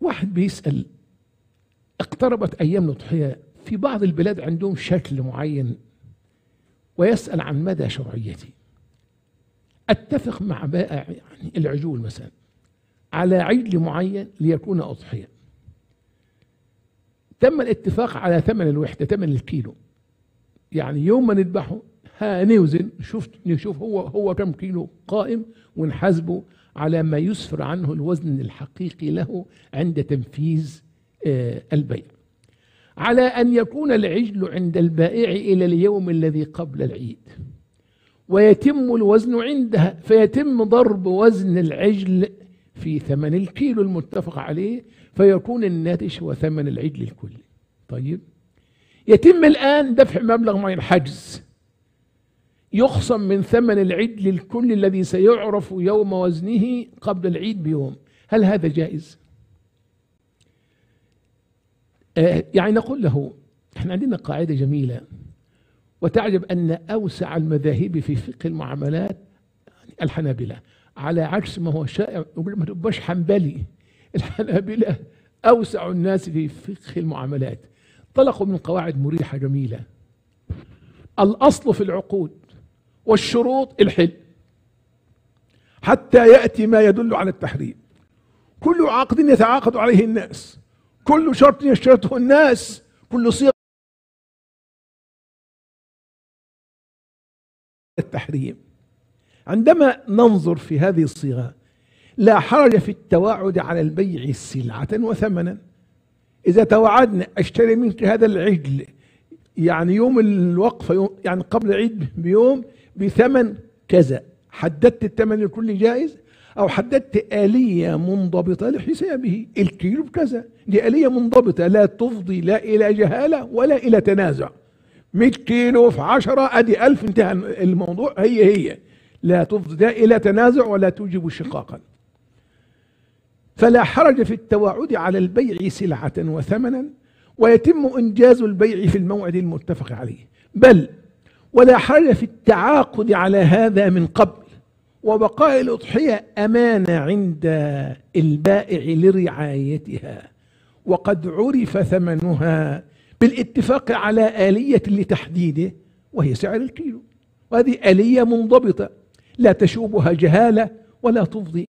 واحد بيسأل، اقتربت أيام الأضحية، في بعض البلاد عندهم شكل معين ويسأل عن مدى شرعيته. اتفق مع بائع يعني العجول مثلا على عجل معين ليكون أضحية، تم الاتفاق على ثمن الوحدة، ثمن الكيلو، يعني يوم ما نذبحه نوزن نشوف هو كم كيلو قائم، ونحاسبه على ما يسفر عنه الوزن الحقيقي له عند تنفيذ البيع، على أن يكون العجل عند البائع إلى اليوم الذي قبل العيد، ويتم الوزن عندها، فيتم ضرب وزن العجل في ثمن الكيلو المتفق عليه، فيكون الناتج هو ثمن العجل الكلي. طيب، يتم الآن دفع مبلغ معين حجز يخصم من ثمن العجل الكلي الذي سيعرف يوم وزنه قبل العيد بيوم. هل هذا جائز؟ يعني نقول له احنا عندنا قاعدة جميلة، وتعجب أن أوسع المذاهب في فقه المعاملات الحنابلة، على عكس ما هو شائع ما تبقاش حنبلي. الحنابلة أوسع الناس في فقه المعاملات، طلقوا من قواعد مريحة جميلة. الأصل في العقود والشروط الحل حتى يأتي ما يدل على التحريم. كل عقد يتعاقد عليه الناس، كل شرط يشترطه الناس، كل صيغة التحريم. عندما ننظر في هذه الصيغة، لا حرج في التواعد على البيع سلعة وثمنا. إذا توعدنا أشتري منك هذا العجل يعني يوم الوقفة، يعني قبل العيد بيوم، بثمن كذا، حددت الثمن الكل جائز، أو حددت آلية منضبطة لحسابه، الكيلو بكذا، دي آلية منضبطة لا تفضي لا إلى جهالة ولا إلى تنازع. 100 كيلو في 10 أدي 1000، انتهى الموضوع، هي لا تفضي لا إلى تنازع ولا توجب شقاقا. فلا حرج في التواعد على البيع سلعة وثمنا، ويتم إنجاز البيع في الموعد المتفق عليه، بل ولا حرج في التعاقد على هذا من قبل، وبقاء الأضحية أمانة عند البائع لرعايتها، وقد عرف ثمنها بالاتفاق على آلية لتحديده، وهي سعر الكيلو، وهذه آلية منضبطة لا تشوبها جهالة ولا تفضي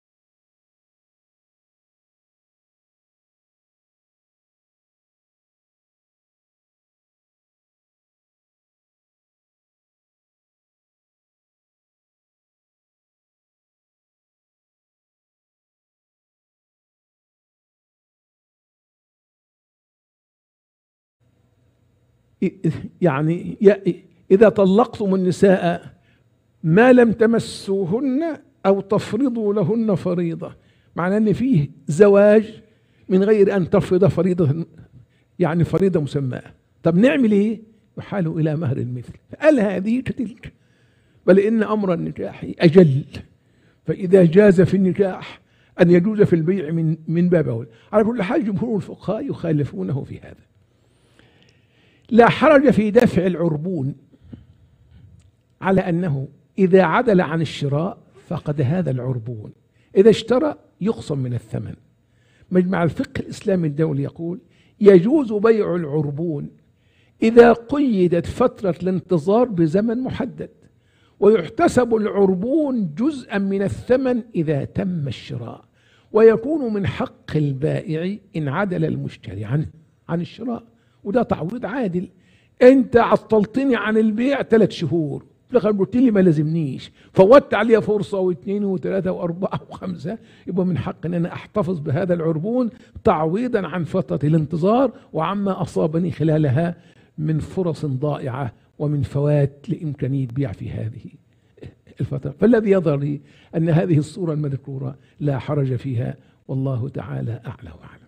يعني إذا طلقتم النساء ما لم تمسوهن أو تفرضوا لهن فريضة، معناه أن فيه زواج من غير أن تفرض فريضة، يعني فريضة مسماة. طب نعمل إيه؟ يحال إلى مهر المثل، قال هذه كتلك، بل إن أمر النكاح أجل، فإذا جاز في النكاح أن يجوز في البيع من باب أول. على كل حال جمهور الفقهاء يخالفونه في هذا. لا حرج في دفع العربون، على أنه إذا عدل عن الشراء فقد هذا العربون، إذا اشترى يخصم من الثمن. مجمع الفقه الإسلامي الدولي يقول يجوز بيع العربون إذا قيدت فترة الانتظار بزمن محدد، ويحتسب العربون جزءا من الثمن إذا تم الشراء، ويكون من حق البائع إن عدل المشتري عن الشراء، وده تعويض عادل. أنت عطلتني عن البيع 3 شهور، في الآخر قلت لي ما لازمنيش، فوتت عليها فرصة واثنين وثلاثة وأربعة وخمسة، يبقى من حق أن أنا أحتفظ بهذا العربون تعويضا عن فترة الانتظار وعما أصابني خلالها من فرص ضائعة ومن فوات لإمكانية بيع في هذه الفترة. فالذي يظهر لي أن هذه الصورة المذكورة لا حرج فيها، والله تعالى أعلى وأعلم.